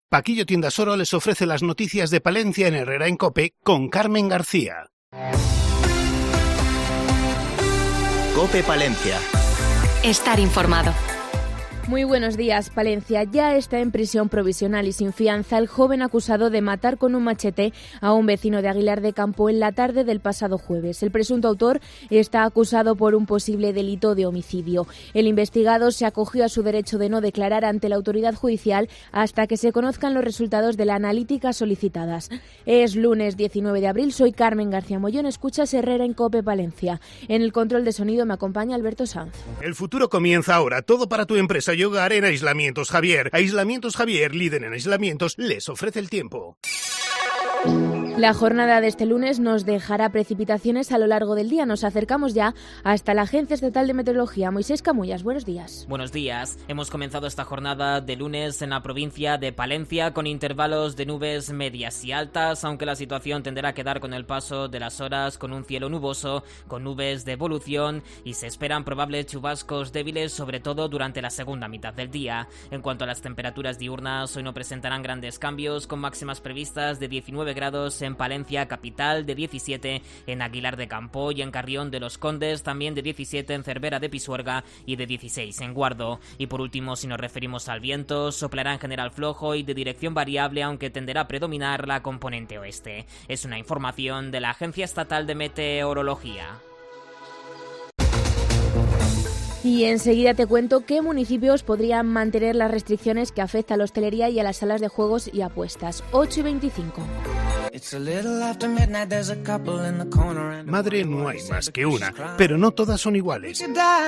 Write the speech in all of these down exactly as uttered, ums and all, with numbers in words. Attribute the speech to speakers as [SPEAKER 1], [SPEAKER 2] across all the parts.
[SPEAKER 1] Paquillo Tiendas Oro les ofrece las noticias de Palencia en Herrera en COPE con Carmen García.
[SPEAKER 2] COPE Palencia.
[SPEAKER 3] Estar informado.
[SPEAKER 4] Muy buenos días. Palencia ya está en prisión provisional y sin fianza el joven acusado de matar con un machete a un vecino de Aguilar de Campo en la tarde del pasado jueves. El presunto autor está acusado por un posible delito de homicidio. El investigado se acogió a su derecho de no declarar ante la autoridad judicial hasta que se conozcan los resultados de la analítica solicitadas. Es lunes diecinueve de abril, soy Carmen García Mollón, escuchas Herrera en COPE Palencia. En el control de sonido me acompaña Alberto Sanz.
[SPEAKER 1] El futuro comienza ahora, todo para tu empresa y hogar en Aislamientos Javier. Aislamientos Javier, líder en aislamientos, les ofrece el tiempo.
[SPEAKER 4] La jornada de este lunes nos dejará precipitaciones a lo largo del día. Nos acercamos ya hasta la Agencia Estatal de Meteorología. Moisés Camullas, buenos días.
[SPEAKER 5] Buenos días. Hemos comenzado esta jornada de lunes en la provincia de Palencia con intervalos de nubes medias y altas, aunque la situación tenderá a quedar con el paso de las horas con un cielo nuboso, con nubes de evolución y se esperan probables chubascos débiles, sobre todo durante la segunda mitad del día. En cuanto a las temperaturas diurnas, hoy no presentarán grandes cambios, con máximas previstas de diecinueve grados en Palencia capital, de diecisiete en Aguilar de Campo y en Carrión de los Condes, también de diecisiete en Cervera de Pisuerga y de dieciséis en Guardo. Y por último, si nos referimos al viento, soplará en general flojo y de dirección variable, aunque tenderá a predominar la componente oeste. Es una información de la Agencia Estatal de Meteorología.
[SPEAKER 4] Y enseguida te cuento qué municipios podrían mantener las restricciones que afectan a la hostelería y a las salas de juegos y apuestas. ocho y veinticinco.
[SPEAKER 1] Madre no hay más que una, pero no todas son iguales.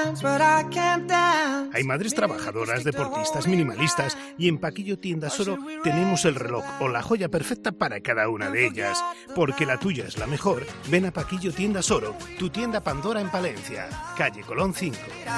[SPEAKER 1] Hay madres trabajadoras, deportistas, minimalistas, y en Paquillo Tiendas Oro tenemos el reloj o la joya perfecta para cada una de ellas. Porque la tuya es la mejor, ven a Paquillo Tiendas Oro, tu tienda Pandora en Palencia, calle Colón cinco.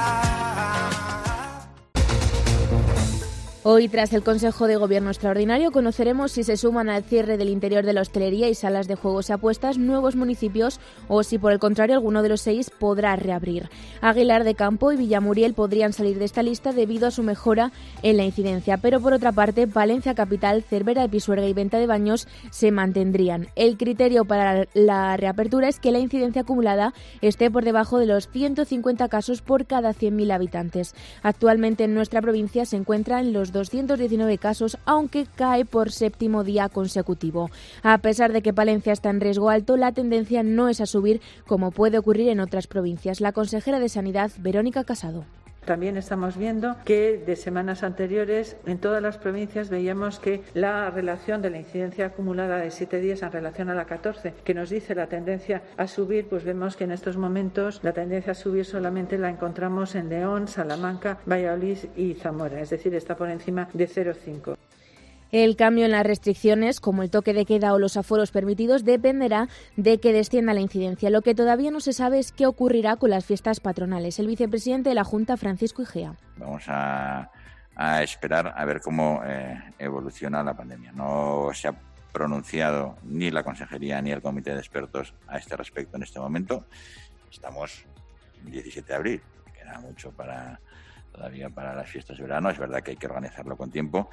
[SPEAKER 4] Hoy, tras el Consejo de Gobierno Extraordinario, conoceremos si se suman al cierre del interior de la hostelería y salas de juegos y apuestas nuevos municipios o si, por el contrario, alguno de los seis podrá reabrir. Aguilar de Campo y Villamuriel podrían salir de esta lista debido a su mejora en la incidencia, pero por otra parte, Palencia Capital, Cervera de Pisuerga y Venta de Baños se mantendrían. El criterio para la reapertura es que la incidencia acumulada esté por debajo de los ciento cincuenta casos por cada cien mil habitantes. Actualmente en nuestra provincia se encuentran los doscientos diecinueve casos, aunque cae por séptimo día consecutivo. A pesar de que Palencia está en riesgo alto, la tendencia no es a subir como puede ocurrir en otras provincias. La consejera de Sanidad, Verónica Casado.
[SPEAKER 6] También estamos viendo que de semanas anteriores en todas las provincias veíamos que la relación de la incidencia acumulada de siete días en relación a la catorce, que nos dice la tendencia a subir, pues vemos que en estos momentos la tendencia a subir solamente la encontramos en León, Salamanca, Valladolid y Zamora, es decir, está por encima de cero coma cinco.
[SPEAKER 4] El cambio en las restricciones, como el toque de queda o los aforos permitidos, dependerá de que descienda la incidencia. Lo que todavía no se sabe es qué ocurrirá con las fiestas patronales. El vicepresidente de la Junta, Francisco Igea.
[SPEAKER 7] Vamos a, a esperar a ver cómo eh, evoluciona la pandemia. No se ha pronunciado ni la Consejería ni el Comité de Expertos a este respecto en este momento. Estamos el diecisiete de abril, queda mucho para todavía para las fiestas de verano. Es verdad que hay que organizarlo con tiempo,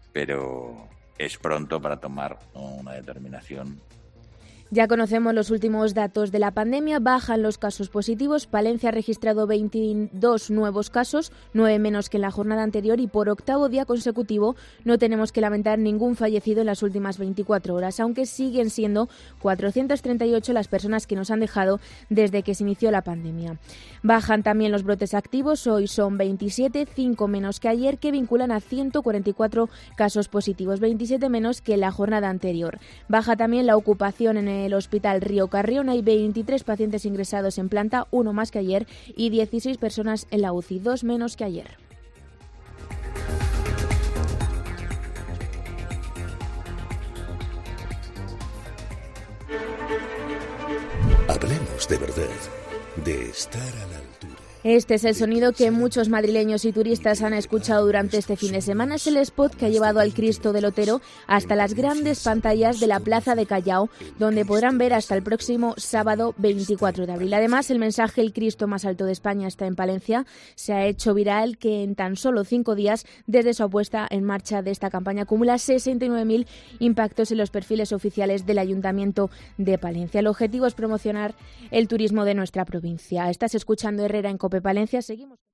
[SPEAKER 7] pero es pronto para tomar una determinación.
[SPEAKER 4] Ya conocemos los últimos datos de la pandemia, bajan los casos positivos. Palencia ha registrado veintidós nuevos casos, nueve menos que en la jornada anterior, y por octavo día consecutivo no tenemos que lamentar ningún fallecido en las últimas veinticuatro horas, aunque siguen siendo cuatrocientas treinta y ocho las personas que nos han dejado desde que se inició la pandemia. Bajan también los brotes activos, hoy son veintisiete, cinco menos que ayer, que vinculan a ciento cuarenta y cuatro casos positivos, veintisiete menos que en la jornada anterior. Baja también la ocupación en el el Hospital Río Carrión, hay veintitrés pacientes ingresados en planta, uno más que ayer, y dieciséis personas en la U C I, dos menos que ayer.
[SPEAKER 8] Hablemos de verdad, de estar a la altura.
[SPEAKER 4] Este es el sonido que muchos madrileños y turistas han escuchado durante este fin de semana. Es el spot que ha llevado al Cristo del Otero hasta las grandes pantallas de la Plaza de Callao, donde podrán ver hasta el próximo sábado veinticuatro de abril. Además, el mensaje "El Cristo más alto de España está en Palencia" se ha hecho viral, que en tan solo cinco días desde su puesta en marcha de esta campaña acumula sesenta y nueve mil impactos en los perfiles oficiales del Ayuntamiento de Palencia. El objetivo es promocionar el turismo de nuestra provincia. Estás escuchando Herrera en COPE Palencia. Seguimos.